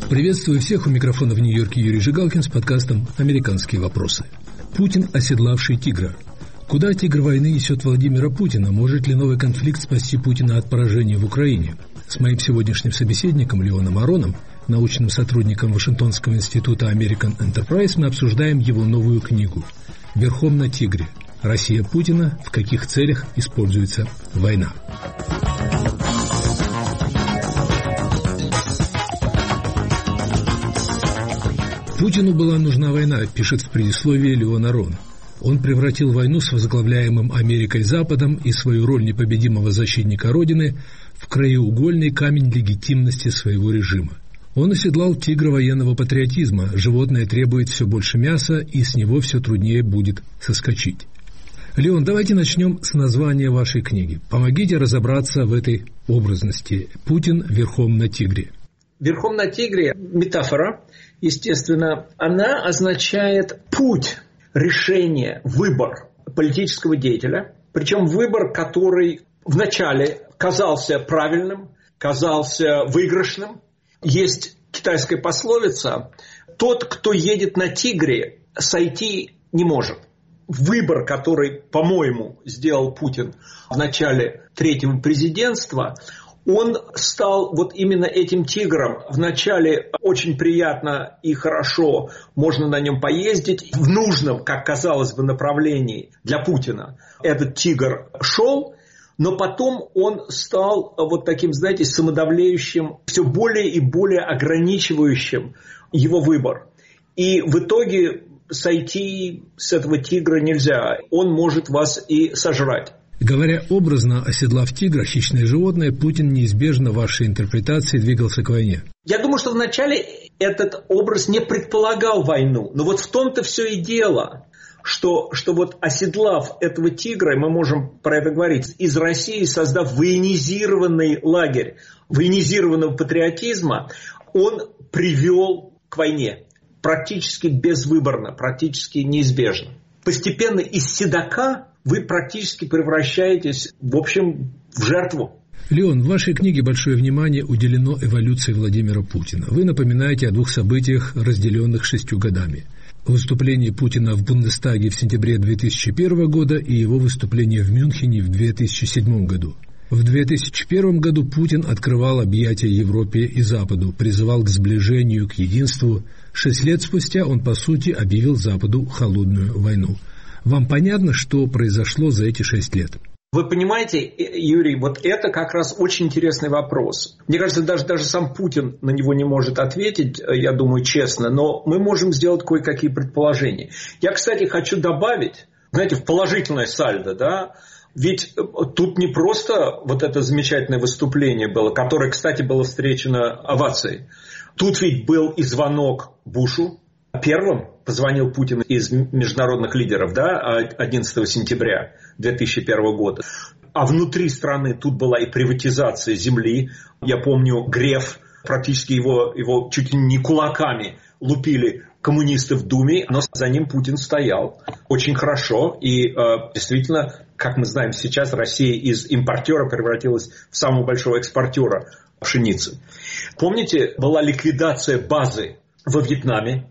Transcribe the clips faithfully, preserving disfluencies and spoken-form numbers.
Приветствую всех, у микрофона в Нью-Йорке Юрий Жигалкин с подкастом «Американские вопросы». Путин, оседлавший тигра. Куда тигр войны несет Владимира Путина? Может ли новый конфликт спасти Путина от поражения в Украине? С моим сегодняшним собеседником Леоном Ароном, научным сотрудником Вашингтонского института American Enterprise, мы обсуждаем его новую книгу «Верхом на тигре. Россия Путина. В каких целях используется война?». Путину была нужна война, пишет в предисловии Леон Арон. Он превратил войну с возглавляемым Америкой Западом и свою роль непобедимого защитника Родины в краеугольный камень легитимности своего режима. Он оседлал тигра военного патриотизма. Животное требует все больше мяса, и с него все труднее будет соскочить. Леон, давайте начнем с названия вашей книги. Помогите разобраться в этой образности. Путин верхом на тигре. Верхом на тигре – метафора, естественно, она означает путь, решение, выбор политического деятеля. Причем выбор, который вначале казался правильным, казался выигрышным. Есть китайская пословица: тот, кто едет на тигре, сойти не может. Выбор, который, по-моему, сделал Путин в начале третьего президентства, он стал вот именно этим тигром. Вначале очень приятно и хорошо, можно на нем поездить. В нужном, как казалось бы, направлении для Путина этот тигр шел, но потом он стал вот таким, знаете, самодовлеющим, все более и более ограничивающим его выбор. И в итоге сойти с этого тигра нельзя, он может вас и сожрать. Говоря образно, оседлав тигра, хищное животное, Путин неизбежно в вашей интерпретации двигался к войне. Я думаю, что вначале этот образ не предполагал войну. Но вот в том-то все и дело, что, что вот оседлав этого тигра, мы можем про это говорить, из России создав военизированный лагерь, военизированного патриотизма, он привел к войне. Практически безвыборно, практически неизбежно. Постепенно из седока вы практически превращаетесь, в общем, в жертву. Леон, в вашей книге большое внимание уделено эволюции Владимира Путина. Вы напоминаете о двух событиях, разделенных шестью годами. Выступление Путина в Бундестаге в сентябре две тысячи первого года и его выступление в Мюнхене в две тысячи седьмом году. В две тысячи первом году Путин открывал объятия Европе и Западу, призывал к сближению, к единству. Шесть лет спустя он, по сути, объявил Западу холодную войну. Вам понятно, что произошло за эти шесть лет? Вы понимаете, Юрий, вот это как раз очень интересный вопрос. Мне кажется, даже, даже сам Путин на него не может ответить, я думаю, честно, но мы можем сделать кое-какие предположения. Я, кстати, хочу добавить, знаете, в положительное сальдо, да, ведь тут не просто вот это замечательное выступление было, которое, кстати, было встречено овацией. Тут ведь был и звонок Бушу. Первым позвонил Путин из международных лидеров, да, одиннадцатого сентября две тысячи первого года. А внутри страны тут была и приватизация земли. Я помню, Греф, практически его, его чуть ли не кулаками лупили коммунисты в Думе, но за ним Путин стоял очень хорошо. И э, действительно, как мы знаем сейчас, Россия из импортера превратилась в самого большого экспортера пшеницы. Помните, была ликвидация базы во Вьетнаме,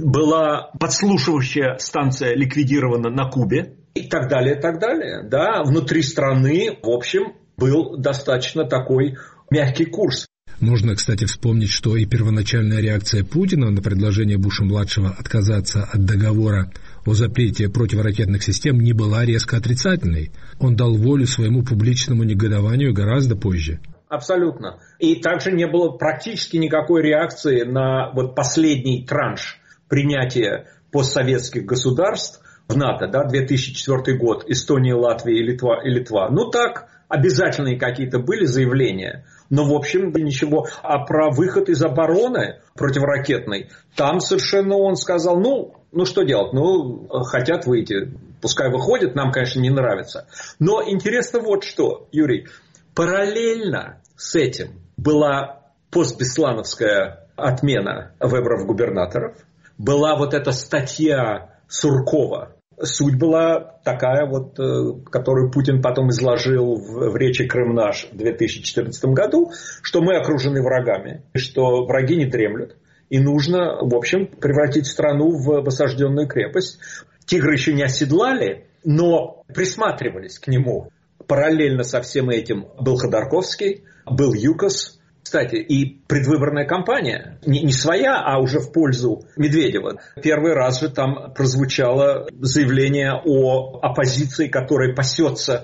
была подслушивающая станция ликвидирована на Кубе и так далее, и так далее. Да, внутри страны, в общем, был достаточно такой мягкий курс. Можно, кстати, вспомнить, что и первоначальная реакция Путина на предложение Буша-младшего отказаться от договора о запрете противоракетных систем не была резко отрицательной. Он дал волю своему публичному негодованию гораздо позже. Абсолютно. И также не было практически никакой реакции на вот последний транш принятия постсоветских государств в НАТО, да, две тысячи четвёртый год, Эстония, Латвия и Литва, и Литва. Ну так, обязательные какие-то были заявления, но в общем ничего. А про выход из обороны противоракетной, там совершенно он сказал, ну, ну что делать, ну хотят выйти, пускай выходят, нам, конечно, не нравится. Но интересно вот что, Юрий, параллельно с этим была постбеслановская отмена выборов-губернаторов, была вот эта статья Суркова. Суть была такая вот, которую Путин потом изложил в, в речи «Крым наш» в две тысячи четырнадцатом году, что мы окружены врагами, что враги не дремлют, и нужно, в общем, превратить страну в осажденную крепость. Тигра еще не оседлали, но присматривались к нему. Параллельно со всем этим был Ходорковский, был ЮКОС. Кстати, и предвыборная кампания, не, не своя, а уже в пользу Медведева. Первый раз же там прозвучало заявление о оппозиции, которая пасется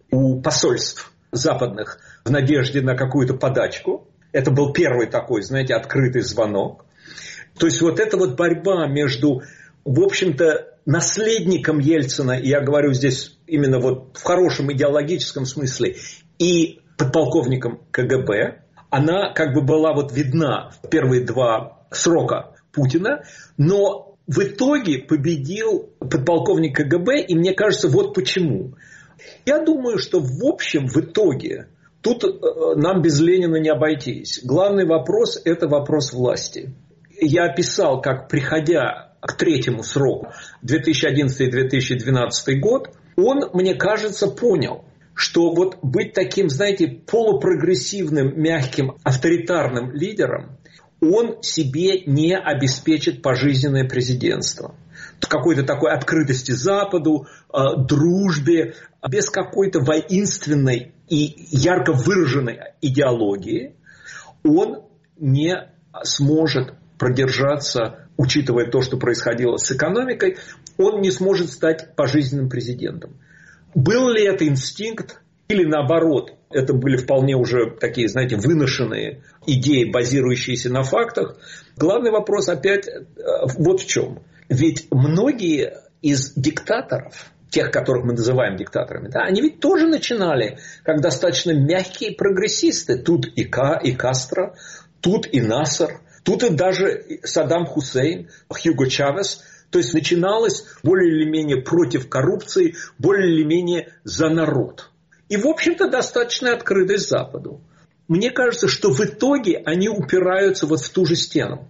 у посольств западных в надежде на какую-то подачку. Это был первый такой, знаете, открытый звонок. То есть вот эта вот борьба между, в общем-то, наследником Ельцина, я говорю здесь именно вот в хорошем идеологическом смысле, и подполковником КГБ, она как бы была вот видна в первые два срока Путина, но в итоге победил подполковник КГБ, и мне кажется, вот почему. Я думаю, что в общем, в итоге, тут нам без Ленина не обойтись. Главный вопрос – это вопрос власти. Я описал, как, приходя к третьему сроку, две тысячи одиннадцатый - две тысячи двенадцатый год, он, мне кажется, понял, что вот быть таким, знаете, полупрогрессивным, мягким, авторитарным лидером, он себе не обеспечит пожизненное президентство. Какой-то такой открытости Западу, дружбе, без какой-то воинственной и ярко выраженной идеологии он не сможет продержаться, учитывая то, что происходило с экономикой, он не сможет стать пожизненным президентом. Был ли это инстинкт или наоборот, это были вполне уже такие, знаете, выношенные идеи, базирующиеся на фактах. Главный вопрос опять вот в чем. Ведь многие из диктаторов, тех, которых мы называем диктаторами, да, они ведь тоже начинали как достаточно мягкие прогрессисты. Тут и, Ка, и Кастро, тут и Насер, тут и даже Саддам Хусейн, Хьюго Чавес. То есть начиналось более или менее против коррупции, более или менее за народ. И, в общем-то, достаточно открытость Западу. Мне кажется, что в итоге они упираются вот в ту же стену.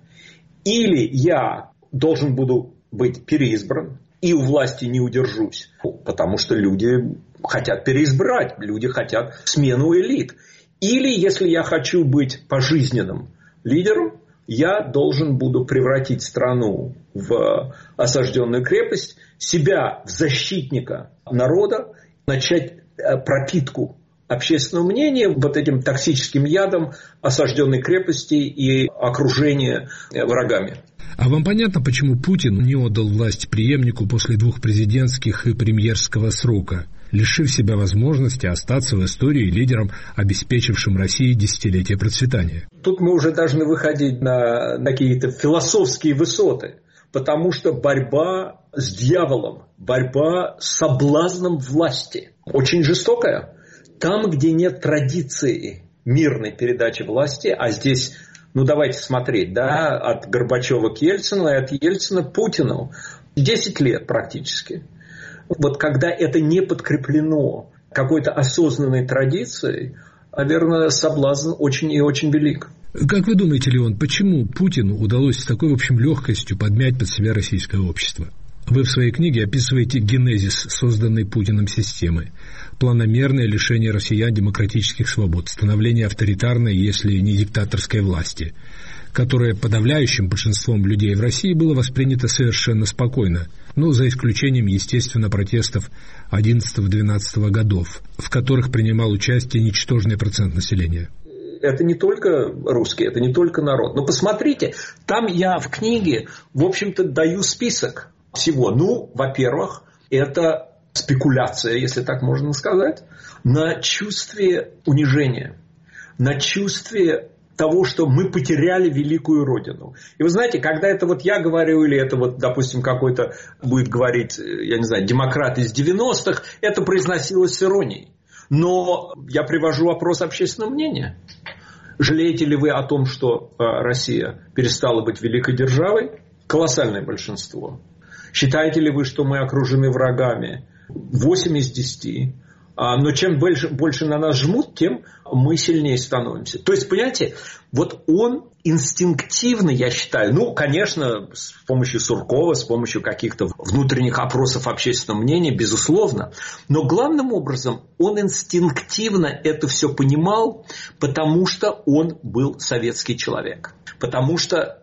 Или я должен буду быть переизбран, и у власти не удержусь, потому что люди хотят переизбрать, люди хотят смену элит. Или, если я хочу быть пожизненным лидером, я должен буду превратить страну в осажденную крепость, себя в защитника народа, начать пропитку общественного мнения вот этим токсическим ядом осажденной крепости и окружения врагами. А вам понятно, почему Путин не отдал власть преемнику после двух президентских и премьерского срока, лишив себя возможности остаться в истории лидером, обеспечившим России десятилетие процветания? Тут мы уже должны выходить на, на какие-то философские высоты, потому что борьба с дьяволом, борьба с соблазном власти очень жестокая. Там, где нет традиции мирной передачи власти, а здесь, ну давайте смотреть, да, от Горбачева к Ельцину и от Ельцина к Путину, десять лет практически. Вот когда это не подкреплено какой-то осознанной традицией, наверное, соблазн очень и очень велик. Как вы думаете, Леон, почему Путину удалось с такой, в общем, легкостью подмять под себя российское общество? Вы в своей книге описываете генезис созданной Путиным системы. Планомерное лишение россиян демократических свобод, становление авторитарной, если не диктаторской власти, которое подавляющим большинством людей в России было воспринято совершенно спокойно, ну, за исключением, естественно, протестов одиннадцатого-двенадцатого годов, в которых принимал участие ничтожный процент населения. Это не только русские, это не только народ. Но посмотрите, там я в книге, в общем-то, даю список всего. Ну, во-первых, это спекуляция, если так можно сказать, на чувстве унижения, на чувстве того, что мы потеряли великую родину. И вы знаете, когда это вот я говорю, или это вот, допустим, какой-то будет говорить, я не знаю, демократ из девяностых, это произносилось с иронией. Но я привожу вопрос общественного мнения. Жалеете ли вы о том, что Россия перестала быть великой державой? Колоссальное большинство. Считаете ли вы, что мы окружены врагами? восемь из десяти. Но чем больше, больше на нас жмут, тем мы сильнее становимся. То есть, понимаете, вот он инстинктивно, я считаю, ну, конечно, с помощью Суркова, с помощью каких-то внутренних опросов общественного мнения, безусловно. Но главным образом он инстинктивно это все понимал, потому что он был советский человек. Потому что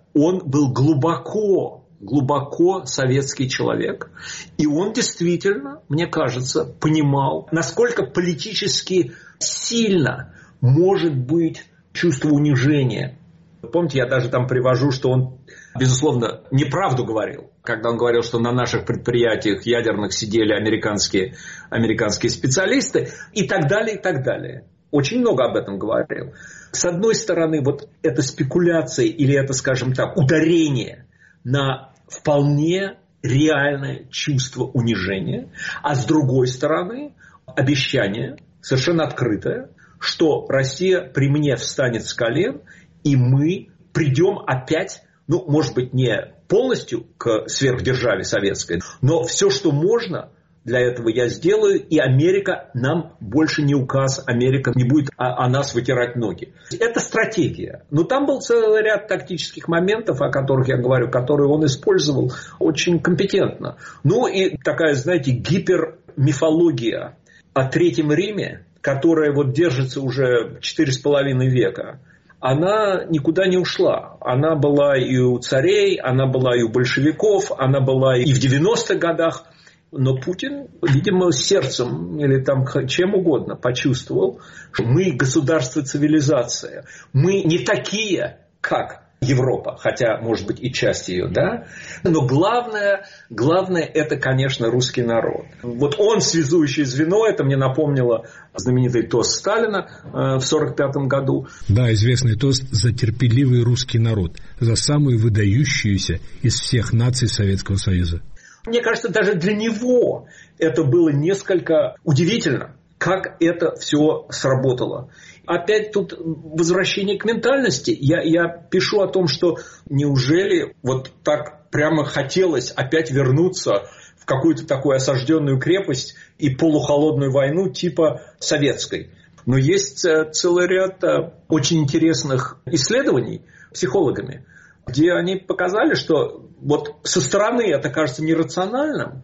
он был глубоко, глубоко советский человек. И он действительно, мне кажется, понимал, насколько политически сильно может быть чувство унижения. Помните, я даже там привожу, что он, безусловно, неправду говорил, когда он говорил, что на наших предприятиях ядерных сидели американские, американские специалисты и так далее, и так далее. Очень много об этом говорил. С одной стороны, вот эта спекуляция или это, скажем так, ударение на вполне реальное чувство унижения, а с другой стороны, обещание, совершенно открытое, что Россия при мне встанет с колен, и мы придем опять, ну, может быть, не полностью к сверхдержаве советской, но все, что можно, для этого я сделаю, и Америка нам больше не указ, Америка не будет о, о нас вытирать ноги. Это стратегия. Но там был целый ряд тактических моментов, о которых я говорю, которые он использовал очень компетентно. Ну и такая, знаете, гипермифология о Третьем Риме, которая вот держится уже четыре с половиной века, она никуда не ушла. Она была и у царей, она была и у большевиков, она была и в девяностых годах. Но Путин, видимо, сердцем или там чем угодно почувствовал, что мы государство-цивилизация. Мы не такие, как Европа, хотя, может быть, и часть ее, да? Но главное, главное это, конечно, русский народ. Вот он связующее звено, это мне напомнило знаменитый тост Сталина в сорок пятом году. Да, известный тост за терпеливый русский народ, за самую выдающуюся из всех наций Советского Союза. Мне кажется, даже для него это было несколько удивительно, как это все сработало. Опять тут возвращение к ментальности. Я, я пишу о том, что неужели вот так прямо хотелось опять вернуться в какую-то такую осажденную крепость и полухолодную войну типа советской. Но есть целый ряд очень интересных исследований психологами, где они показали, что вот со стороны это кажется нерациональным,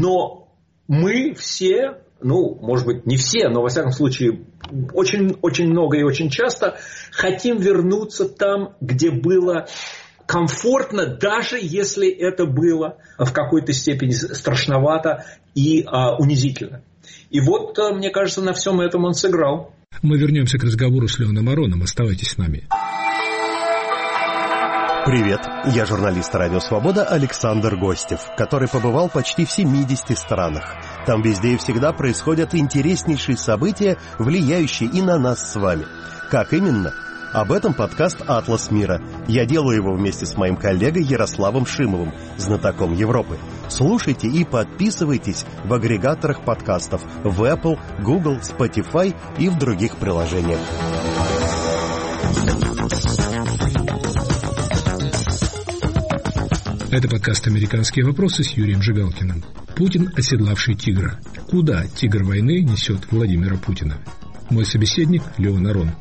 но мы все, ну, может быть, не все, но, во всяком случае, очень, очень много и очень часто хотим вернуться там, где было комфортно, даже если это было в какой-то степени страшновато и а, унизительно. И вот, мне кажется, на всем этом он сыграл. Мы вернемся к разговору с Леоном Ароном. Оставайтесь с нами. Привет, я журналист «Радио Свобода» Александр Гостев, который побывал почти в семидесяти странах. Там везде и всегда происходят интереснейшие события, влияющие и на нас с вами. Как именно? Об этом подкаст «Атлас мира». Я делаю его вместе с моим коллегой Ярославом Шимовым, знатоком Европы. Слушайте и подписывайтесь в агрегаторах подкастов в Apple, Google, Spotify и в других приложениях. Это подкаст «Американские вопросы» с Юрием Жигалкиным. Путин, оседлавший тигра. Куда тигр войны несет Владимира Путина? Мой собеседник Леон Арон.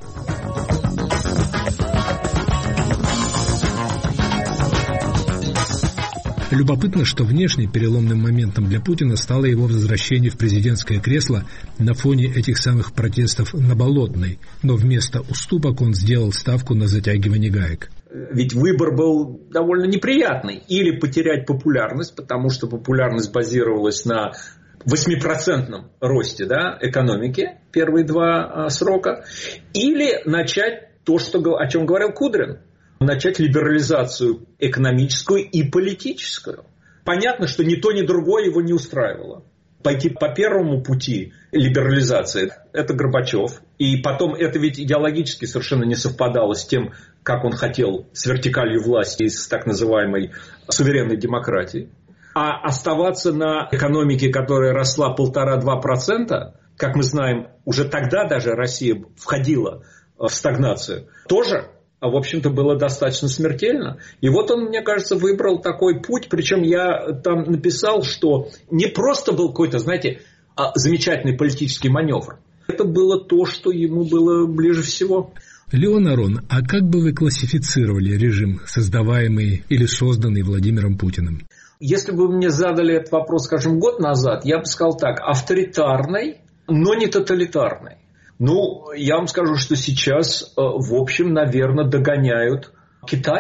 Любопытно, что внешне переломным моментом для Путина стало его возвращение в президентское кресло на фоне этих самых протестов на Болотной, но вместо уступок он сделал ставку на затягивание гаек. Ведь выбор был довольно неприятный. Или потерять популярность, потому что популярность базировалась на восьмипроцентном росте, да, экономики первые два а, срока, или начать то, что, о чем говорил Кудрин, начать либерализацию экономическую и политическую. Понятно, что ни то, ни другое его не устраивало. Пойти по первому пути либерализации – это Горбачев. И потом это ведь идеологически совершенно не совпадало с тем, как он хотел с вертикалью власти и с так называемой суверенной демократией. А оставаться на экономике, которая росла полтора-два процента, как мы знаем, уже тогда даже Россия входила в стагнацию, тоже, в общем-то, было достаточно смертельно. И вот он, мне кажется, выбрал такой путь. Причем я там написал, что не просто был какой-то, знаете, замечательный политический маневр. Это было то, что ему было ближе всего. Леон Арон, а как бы вы классифицировали режим, создаваемый или созданный Владимиром Путиным? Если бы вы мне задали этот вопрос, скажем, год назад, я бы сказал так: авторитарный, но не тоталитарный. Ну, я вам скажу, что сейчас, в общем, наверное, догоняют Китай.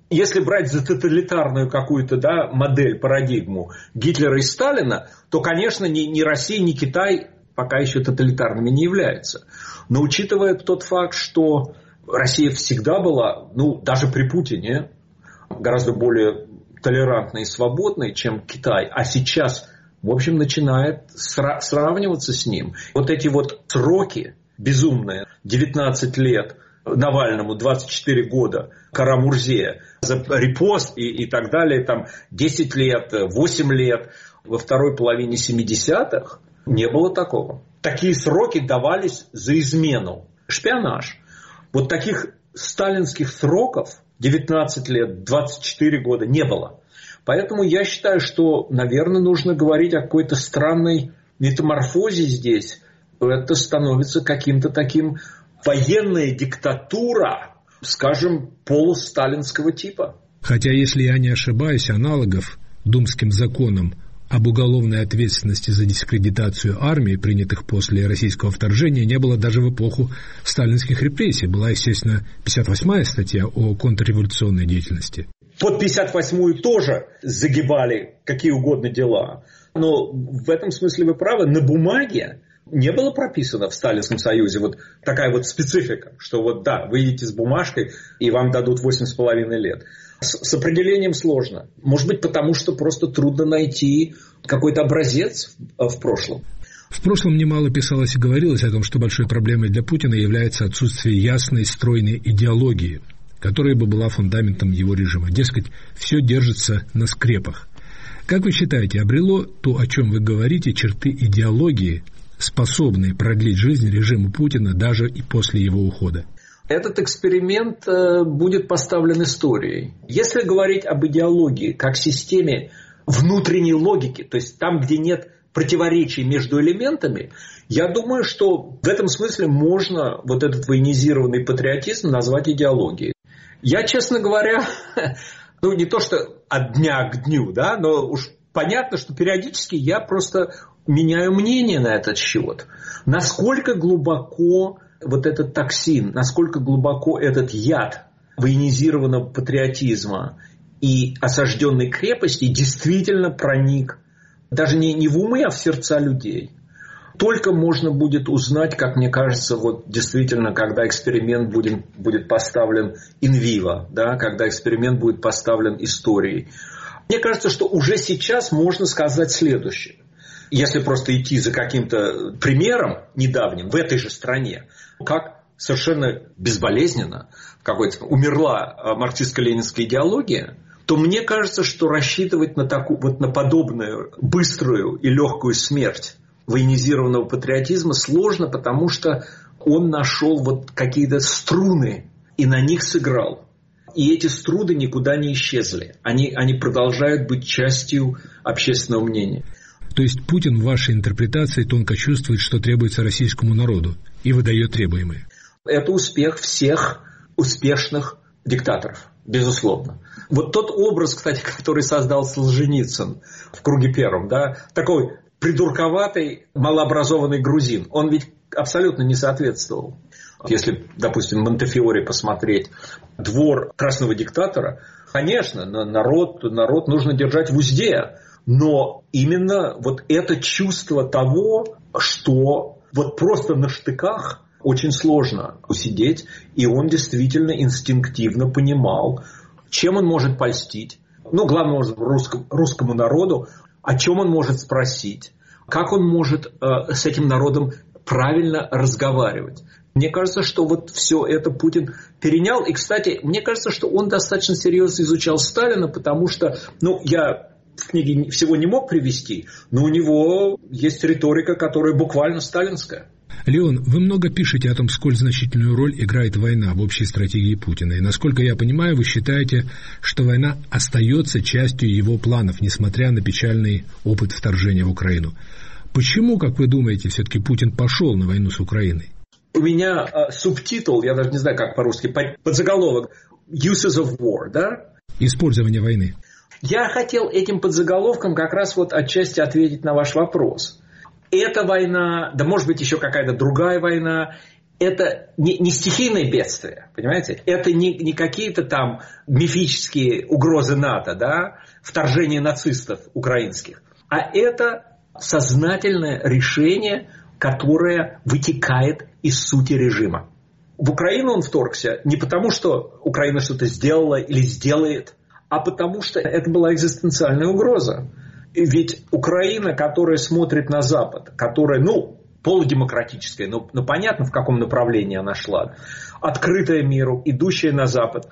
Если брать за тоталитарную какую-то, да, модель, парадигму Гитлера и Сталина, то, конечно, ни, ни Россия, ни Китай пока еще тоталитарными не являются. Но учитывая тот факт, что Россия всегда была, ну, даже при Путине, гораздо более толерантной и свободной, чем Китай, а сейчас, в общем, начинает сра- сравниваться с ним. Вот эти вот сроки безумные, девятнадцать лет Навальному, двадцать четыре года Кара-Мурзе за репост и, и так далее, там десять лет, восемь лет, во второй половине семидесятых не было такого. Такие сроки давались за измену, шпионаж. Вот таких сталинских сроков девятнадцать лет, двадцать четыре года не было. Поэтому я считаю, что, наверное, нужно говорить о какой-то странной метаморфозе здесь. Это становится каким-то таким военная диктатура, скажем, полусталинского типа. Хотя, если я не ошибаюсь, аналогов думским законам об уголовной ответственности за дискредитацию армии, принятых после российского вторжения, не было даже в эпоху сталинских репрессий. Была, естественно, пятьдесят восьмая статья о контрреволюционной деятельности. Под пятьдесят восьмую тоже загибали какие угодно дела. Но в этом смысле вы правы, на бумаге не было прописано в Сталинском Союзе вот такая вот специфика, что вот да, вы идете с бумажкой и вам дадут восемь с половиной лет. С, с определением сложно. Может быть, потому что просто трудно найти какой-то образец в, в прошлом. В прошлом немало писалось и говорилось о том, что большой проблемой для Путина является отсутствие ясной, стройной идеологии, которая бы была фундаментом его режима. Дескать, все держится на скрепах. Как вы считаете, обрело то, о чем вы говорите, черты идеологии, способные продлить жизнь режиму Путина даже и после его ухода? Этот эксперимент будет поставлен историей. Если говорить об идеологии как системе внутренней логики, то есть там, где нет противоречий между элементами, я думаю, что в этом смысле можно вот этот военизированный патриотизм назвать идеологией. Я, честно говоря, ну не то что от дня к дню, да, но уж понятно, что периодически я просто меняю мнение на этот счет. Насколько глубоко вот этот токсин, насколько глубоко этот яд военизированного патриотизма и осажденной крепости действительно проник даже не, не в умы, а в сердца людей. Только можно будет узнать, как мне кажется, вот действительно, когда эксперимент будет, будет поставлен in vivo, да, когда эксперимент будет поставлен историей. Мне кажется, что уже сейчас можно сказать следующее. Если просто идти за каким-то примером недавним в этой же стране, как совершенно безболезненно какой-то умерла марксистско-ленинская идеология, то мне кажется, что рассчитывать на такую, вот на подобную быструю и легкую смерть военизированного патриотизма сложно, потому что он нашел вот какие-то струны и на них сыграл. И эти струны никуда не исчезли. Они, они продолжают быть частью общественного мнения. То есть Путин в вашей интерпретации тонко чувствует, что требуется российскому народу, и выдает требуемое. Это успех всех успешных диктаторов, безусловно. Вот тот образ, кстати, который создал Солженицын в «Круге первом», да, такой придурковатый, малообразованный грузин, он ведь абсолютно не соответствовал. Если, допустим, Монтефиори посмотреть «Двор красного диктатора», конечно, народ, народ нужно держать в узде, но именно вот это чувство того, что вот просто на штыках очень сложно усидеть, и он действительно инстинктивно понимал, чем он может польстить, ну, главное, русскому, русскому народу, о чем он может спросить, как он может э, с этим народом правильно разговаривать. Мне кажется, что вот все это Путин перенял. И, кстати, мне кажется, что он достаточно серьезно изучал Сталина, потому что, ну, я в книге всего не мог привести, но у него есть риторика, которая буквально сталинская. Леон, вы много пишете о том, сколь значительную роль играет война в общей стратегии Путина. И, насколько я понимаю, вы считаете, что война остается частью его планов, несмотря на печальный опыт вторжения в Украину. Почему, как вы думаете, все-таки Путин пошел на войну с Украиной? У меня э, субтитул, я даже не знаю, как по-русски, подзаголовок «Uses of War», да? Использование войны. Я хотел этим подзаголовком как раз вот отчасти ответить на ваш вопрос. Эта война, да может быть еще какая-то другая война, это не, не стихийное бедствие, понимаете? Это не, не какие-то там мифические угрозы НАТО, да, вторжение нацистов украинских, а это сознательное решение, которое вытекает из сути режима. В Украину он вторгся не потому, что Украина что-то сделала или сделает, а потому что это была экзистенциальная угроза. Ведь Украина, которая смотрит на Запад, которая, ну, полудемократическая, но, но понятно, в каком направлении она шла, открытая миру, идущая на Запад,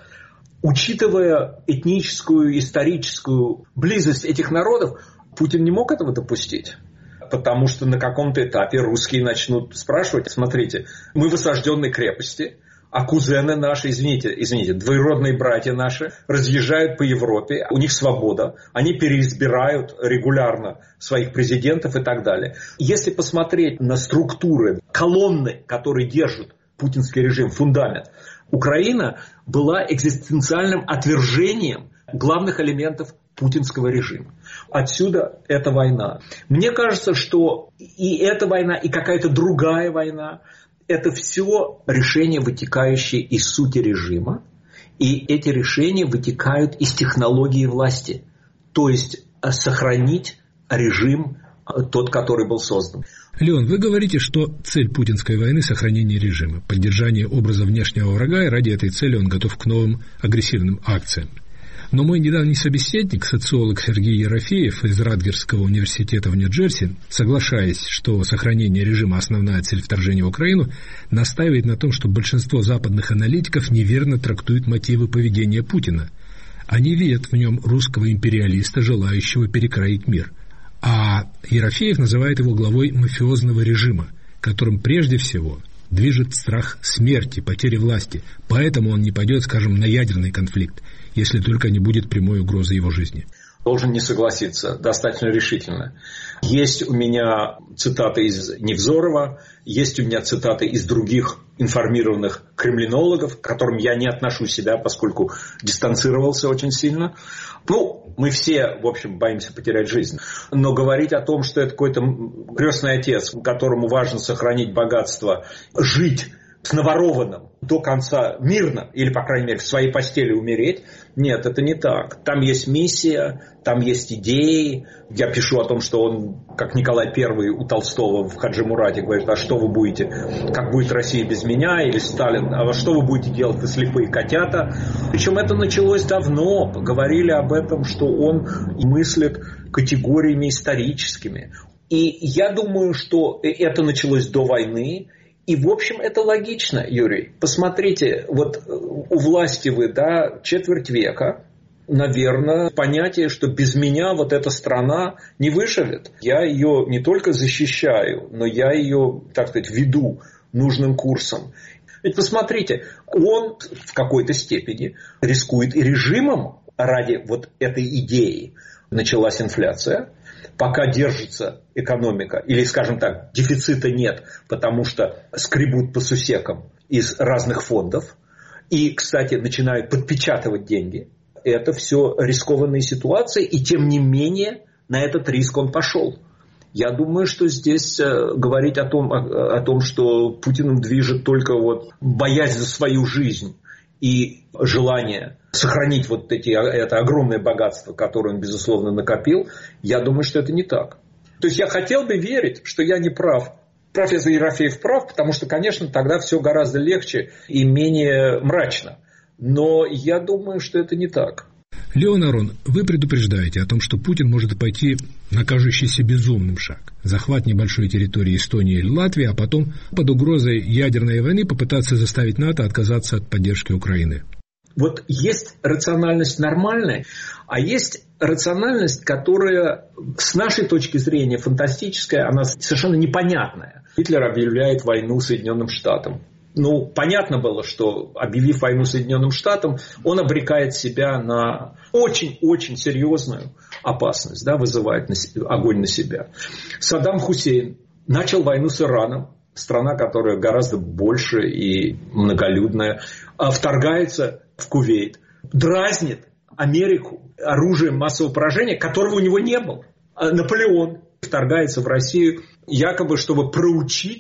учитывая этническую, историческую близость этих народов, Путин не мог этого допустить. Потому что на каком-то этапе русские начнут спрашивать: смотрите, мы в осажденной крепости, а кузены наши, извините, извините, двоюродные братья наши разъезжают по Европе, у них свобода, они переизбирают регулярно своих президентов и так далее. Если посмотреть на структуры, колонны, которые держат путинский режим, фундамент, Украина была экзистенциальным отвержением главных элементов путинского режима. Отсюда эта война. Мне кажется, что и эта война, и какая-то другая война – это все решения, вытекающие из сути режима. И эти решения вытекают из технологии власти. То есть сохранить режим тот, который был создан. Леон, вы говорите, что цель путинской войны – сохранение режима, поддержание образа внешнего врага, и ради этой цели он готов к новым агрессивным акциям. Но мой недавний собеседник, социолог Сергей Ерофеев из Радгерского университета в Нью-Джерси, соглашаясь, что сохранение режима – основная цель вторжения в Украину, настаивает на том, что большинство западных аналитиков неверно трактуют мотивы поведения Путина. Они видят в нем русского империалиста, желающего перекроить мир. А Ерофеев называет его главой мафиозного режима, которым прежде всего движет страх смерти, потери власти. Поэтому он не пойдет, скажем, на ядерный конфликт, если только не будет прямой угрозы его жизни. Должен не согласиться, достаточно решительно. Есть у меня цитаты из Невзорова, есть у меня цитаты из других информированных кремлинологов, к которым я не отношу себя, поскольку дистанцировался очень сильно. Ну, мы все, в общем, боимся потерять жизнь. Но говорить о том, что это какой-то крестный отец, которому важно сохранить богатство, жить с наворованным до конца мирно, или, по крайней мере, в своей постели умереть. Нет, это не так. Там есть миссия, там есть идеи. Я пишу о том, что он, как Николай Первый у Толстого в Хаджи Мурате, говорит: а что вы будете, как будет Россия без меня, или Сталин, а что вы будете делать, вы слепые котята. Причем это началось давно. Говорили об этом, что он мыслит категориями историческими. И я думаю, что это началось до войны. И, в общем, это логично, Юрий. Посмотрите, вот у власти вы, да, четверть века, наверное, понятие, что без меня вот эта страна не выживет. Я ее не только защищаю, но я ее, так сказать, веду нужным курсом. Ведь посмотрите, он в какой-то степени рискует и режимом ради вот этой идеи. Началась инфляция. Пока держится экономика, или, скажем так, дефицита нет, потому что скребут по сусекам из разных фондов и, кстати, начинают подпечатывать деньги. Это все рискованные ситуации, и тем не менее на этот риск он пошел. Я думаю, что здесь говорить о том, о, о том, что Путиным движет только вот боязнь за свою жизнь и желание сохранить вот эти, это огромное богатство, которое он, безусловно, накопил, я думаю, что это не так. То есть я хотел бы верить, что я не прав. Профессор Ерофеев прав, потому что, конечно, тогда все гораздо легче и менее мрачно. Но я думаю, что это не так. Леон Арон, вы предупреждаете о том, что Путин может пойти на кажущийся безумным шаг. Захват небольшой территории Эстонии или Латвии, а потом под угрозой ядерной войны попытаться заставить НАТО отказаться от поддержки Украины. Вот есть рациональность нормальная, а есть рациональность, которая с нашей точки зрения фантастическая, она совершенно непонятная. Гитлер объявляет войну Соединенным Штатам. Ну, понятно было, что, объявив войну Соединенным Штатам, он обрекает себя на очень-очень серьезную опасность, да, вызывает на себя, огонь на себя. Саддам Хусейн начал войну с Ираном, страна, которая гораздо больше и многолюдная, вторгается в Кувейт, дразнит Америку оружием массового поражения, которого у него не было. Наполеон вторгается в Россию, якобы, чтобы проучить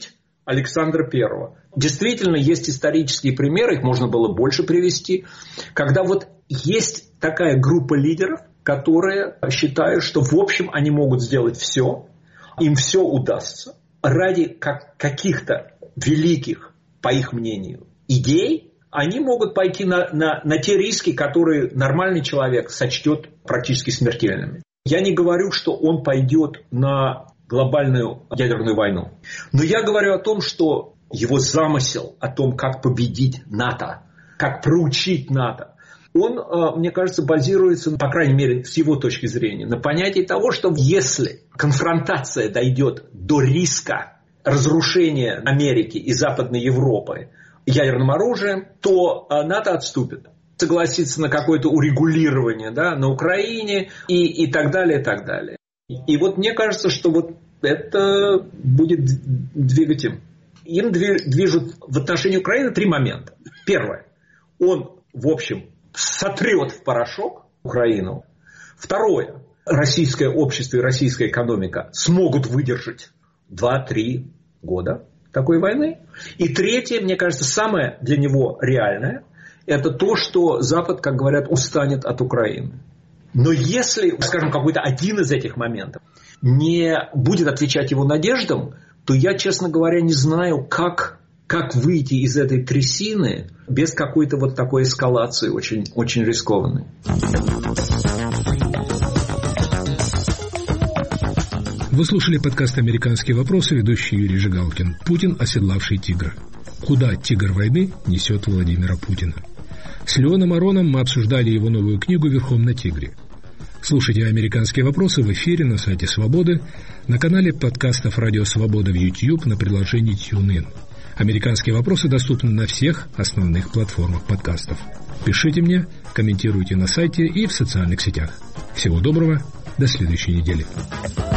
Александра Первого. Действительно, есть исторические примеры, их можно было больше привести, когда вот есть такая группа лидеров, которые считают, что в общем они могут сделать все, им все удастся ради как, каких-то великих, по их мнению, идей. Они могут пойти на, на, на те риски, которые нормальный человек сочтет практически смертельными. Я не говорю, что он пойдет на глобальную ядерную войну. Но я говорю о том, что его замысел, о том, как победить НАТО, как проучить НАТО, он, мне кажется, базируется, по крайней мере, с его точки зрения, на понятии того, что если конфронтация дойдет до риска разрушения Америки и Западной Европы ядерным оружием, то НАТО отступит. Согласится на какое-то урегулирование, да, на Украине и, и так далее, и так далее. И вот мне кажется, что вот это будет двигать им. Им движут в отношении Украины три момента. Первое. Он, в общем, сотрет в порошок Украину. Второе. Российское общество и российская экономика смогут выдержать два-три года такой войны. И третье, мне кажется, самое для него реальное, это то, что Запад, как говорят, устанет от Украины. Но если, скажем, какой-то один из этих моментов не будет отвечать его надеждам, то я, честно говоря, не знаю, как, как выйти из этой трясины без какой-то вот такой эскалации очень, очень рискованной. Вы слушали подкаст «Американские вопросы», ведущий Юрий Жигалкин. Путин, оседлавший тигра. Куда тигр войны несет Владимира Путина? С Леоном Ароном мы обсуждали его новую книгу «Верхом на тигре». Слушайте «Американские вопросы» в эфире на сайте «Свободы», на канале подкастов «Радио Свобода» в YouTube, на приложении TuneIn. «Американские вопросы» доступны на всех основных платформах подкастов. Пишите мне, комментируйте на сайте и в социальных сетях. Всего доброго, до следующей недели.